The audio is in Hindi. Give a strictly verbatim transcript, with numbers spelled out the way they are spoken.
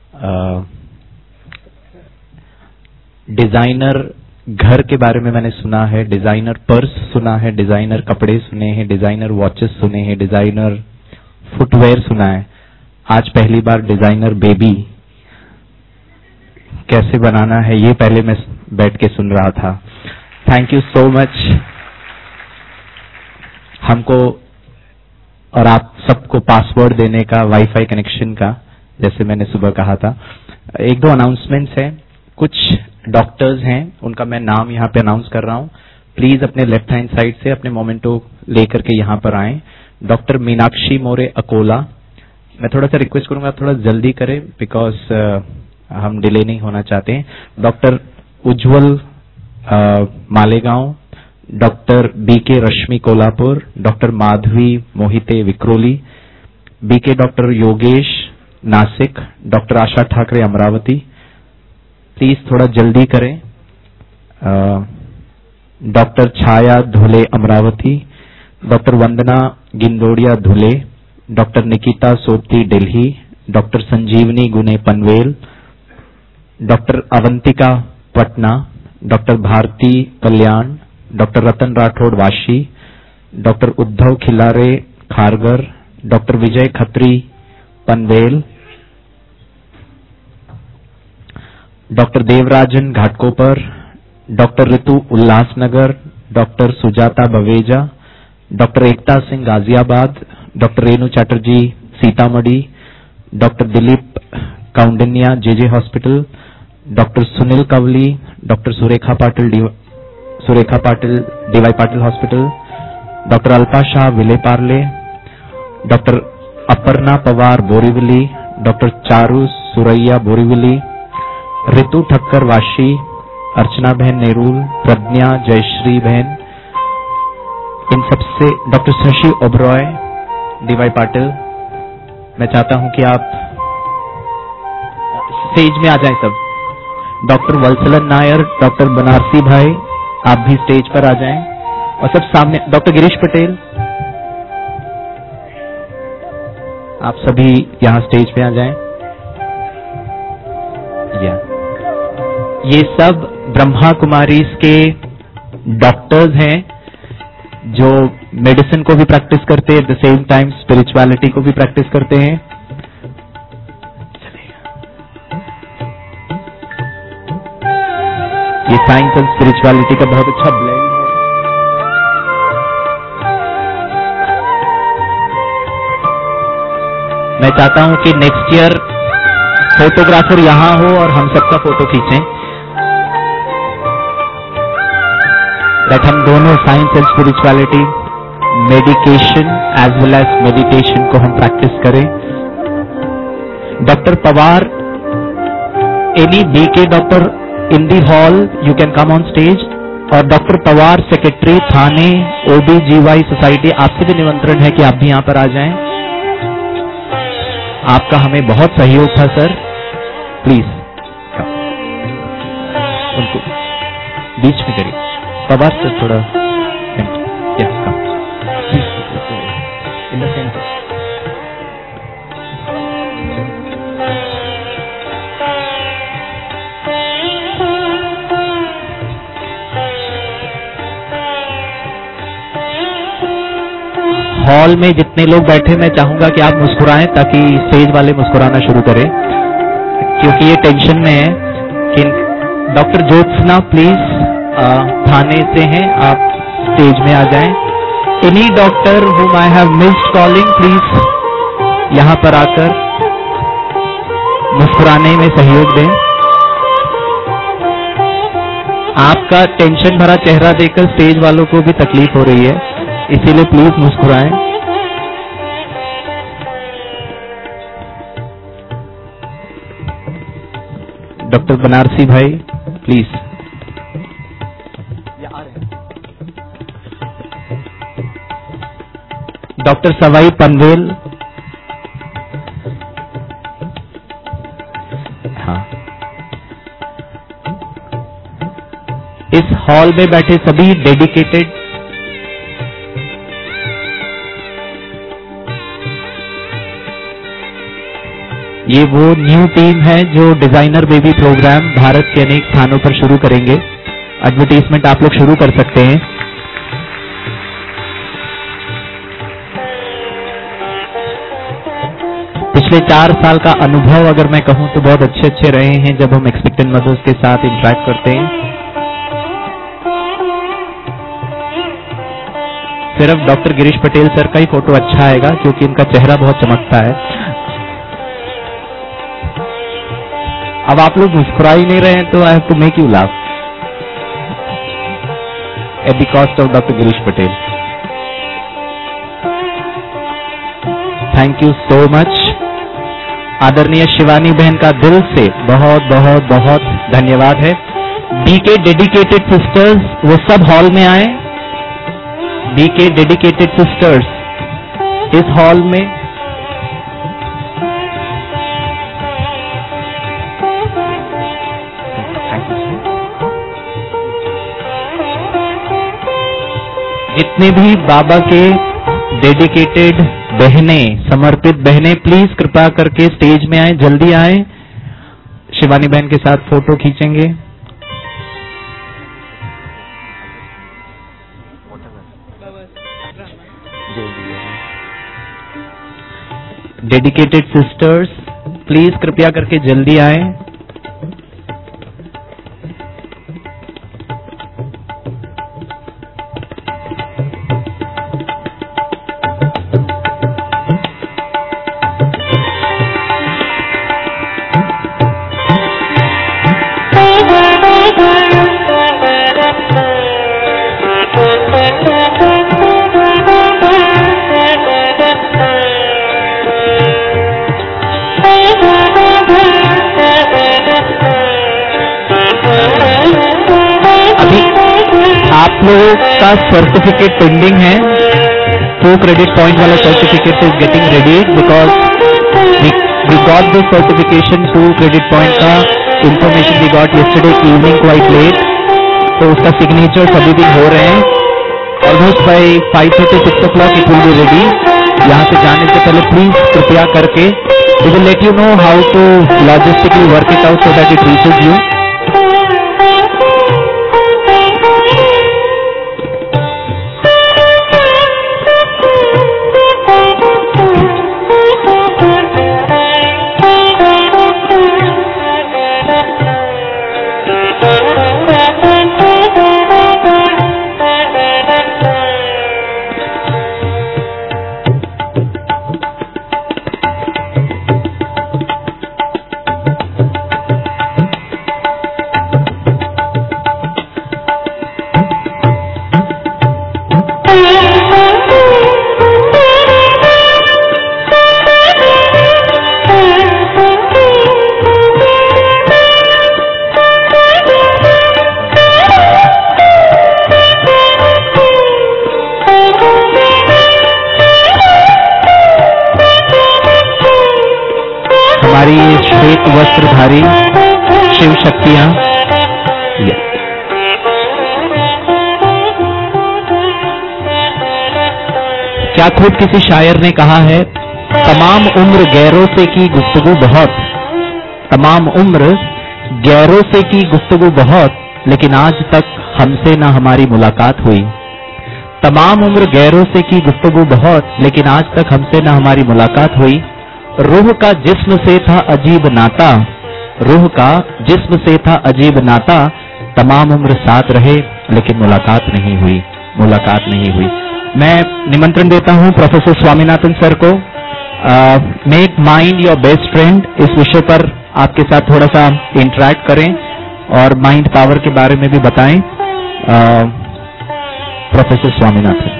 डिजाइनर घर के बारे में मैंने सुना है, डिजाइनर पर्स सुना है, डिजाइनर कपड़े सुने हैं, डिजाइनर वॉचेस सुने हैं, डिजाइनर फुटवेयर सुना है। आज पहली बार डिजाइनर बेबी कैसे बनाना है ये पहले मैं बैठ के सुन रहा था। थैंक यू सो मच हमको और आप सबको पासवर्ड देने का, वाईफाई कनेक्शन का, जैसे मैंने सुबह कहा था। एक दो अनाउंसमेंट्स हैं। कुछ डॉक्टर्स हैं, उनका मैं नाम यहाँ पे अनाउंस कर रहा हूँ। प्लीज अपने लेफ्ट हैंड साइड से अपने मोमेंटो लेकर के यहाँ पर आएं। डॉक्टर मीनाक्षी मोरे अकोला, मैं थोड़ा सा रिक्वेस्ट करूंगा थोड़ा जल्दी करें बिकॉज uh, हम डिले नहीं होना चाहते हैं। Doctor Ujjwal uh, Malegaon, doctor B K Rashmi Kolhapur, doctor Madhavi Mohite Vikhroli, B K doctor Yogesh Nashik, doctor Asha Thackeray Amravati. Please थोड़ा जल्दी करें। Doctor Chhaya Dhule Amravati, doctor Vandana Gindodia Dhule, doctor Nikita Sopti Delhi, doctor Sanjeevani Gune Panvel, doctor Avantika Patna, doctor Bharati Kalyan, doctor Ratan Rathod Vashi, doctor Uddhav Khilare Kharghar, doctor Vijay Khatri Panvel, doctor Devarajan Ghatkopar, doctor Ritu Ulhasnagar, doctor Sujata Baweja, doctor Ekta Singh Ghaziabad, doctor Renu Chatterjee Sitamarhi, doctor Dilip Kaundinya JJ hospital, doctor Sunil Kavli, doctor Surekha Patil Surekha Patil DY Patil hospital, doctor Alpa Shah Vile Parle, doctor Aparna Pawar Borivali, doctor Charu Suraiya Borivali, Ritu Thakkar Vashi, Archana बहन नेरूल, प्रज्ञा जयश्री बहन, इन सबसे डॉक्टर शशि ओबरॉय डीवाई पाटिल। मैं चाहता हूं कि आप स्टेज में आ जाएं सब। डॉक्टर वत्सलन नायर, डॉक्टर बनारसी भाई, आप भी स्टेज पर आ जाएं। और सब सामने डॉक्टर गिरीश पटेल, आप सभी यहां स्टेज पे आ जाएं। या ये सब ब्रह्मा कुमारीज के डॉक्टर्स हैं जो मेडिसिन को भी प्रैक्टिस करते हैं, at the same time spirituality को भी प्रैक्टिस करते हैं। ये साइंस एंड स्पिरिचुअलिटी का बहुत अच्छा ब्लेंड है। मैं चाहता हूं कि नेक्स्ट ईयर फोटोग्राफर यहां हो और हम सबका फोटो खींचें, दैट हम दोनों science and spirituality, medication as well as meditation को हम प्रैक्टिस करें। Doctor Pawar, any B K doctor in the hall, you can come on stage. और doctor Pawar secretary Thane OBGY society, आपसे भी निमंत्रण है कि आप भी यहां पर आ जाएं। आपका हमें बहुत सहयोग था सर, प्लीज उनको बीच में करिए। पवार सर थोड़ा yes come in the centre. Hall में जितने लोग बैठे, मैं चाहूंगा कि आप मुस्कुराएं ताकि स्टेज वाले मुस्कुराना शुरू करें, क्योंकि ये टेंशन में है। कि डॉक्टर ज्योत्सना प्लीज थाने से हैं, आप स्टेज में आ जाएं। Any doctor whom I have missed calling, please यहां पर आकर मुस्कुराने में सहयोग दें। आपका टेंशन भरा चेहरा देखकर स्टेज वालों को भी तकलीफ हो रही है, इसीलिए प्लीज मुस्कुराएं। डॉक्टर बनारसी भाई प्लीज। डॉक्टर सवाई पनवेल, हाँ। इस हॉल में बैठे सभी डेडिकेटेड ये ये वो न्यू टीम है जो डिजाइनर बेबी प्रोग्राम भारत के अनेक स्थानों पर शुरू करेंगे। एडवर्टीजमेंट आप लोग शुरू कर सकते हैं। पिछले चार साल का अनुभव अगर मैं कहूं तो बहुत अच्छे अच्छे रहे हैं जब हम एक्सपेक्टेंट मदर्स के साथ इंटरेक्ट करते हैं। सिर्फ डॉक्टर गिरीश पटेल सर का ही फोटो अच्छा आएगा क्योंकि इनका चेहरा बहुत चमकता है। अब आप लोग मुस्कुरा ही नहीं रहे हैं तो I have to make you laugh at the cost of doctor Girish Patel. Thank you so much. आदरणीय शिवानी बहन का दिल से बहुत बहुत बहुत धन्यवाद है। बीके डेडिकेटेड सिस्टर्स वो सब हॉल में आए। बीके डेडिकेटेड सिस्टर्स इस हॉल में जितने भी बाबा के डेडिकेटेड बहनें, समर्पित बहनें, प्लीज कृपा करके स्टेज में आए, जल्दी आए। शिवानी बहन के साथ फोटो खींचेंगे। डेडिकेटेड सिस्टर्स प्लीज कृपया करके जल्दी आए। आप लोगों का सर्टिफिकेट पेंडिंग है। टू क्रेडिट पॉइंट वाला certificate is getting ready because we got the certification. Two credit point का information we got yesterday evening quite late, तो उसका सिग्नेचर अभी भी हो रहे हैं। Almost by five thirty six o'clock it will be ready. यहाँ से जाने से पहले प्लीज कृपया करके we will let you know how to logistically work it out so that it reaches you. हमारी श्वेत वस्त्रधारी शिव शक्तियां, क्या खुद किसी शायर ने कहा है, तमाम उम्र गैरों से की गुफ्तगू बहुत, तमाम उम्र गैरों से की गुफ्तगू बहुत, लेकिन आज तक हमसे ना हमारी मुलाकात हुई। तमाम उम्र गैरों से की गुफ्तगू बहुत, लेकिन आज तक हमसे ना हमारी मुलाकात हुई। रूह का जिस्म से था अजीब नाता, रूह का जिस्म से था अजीब नाता, तमाम उम्र साथ रहे लेकिन मुलाकात नहीं हुई, मुलाकात नहीं हुई। मैं निमंत्रण देता हूं प्रोफेसर स्वामीनाथन सर को, make mind your best friend, इस विषय पर आपके साथ थोड़ा सा इंटरेक्ट करें और माइंड पावर के बारे में भी बताएं। प्रोफेसर स्वामीनाथन।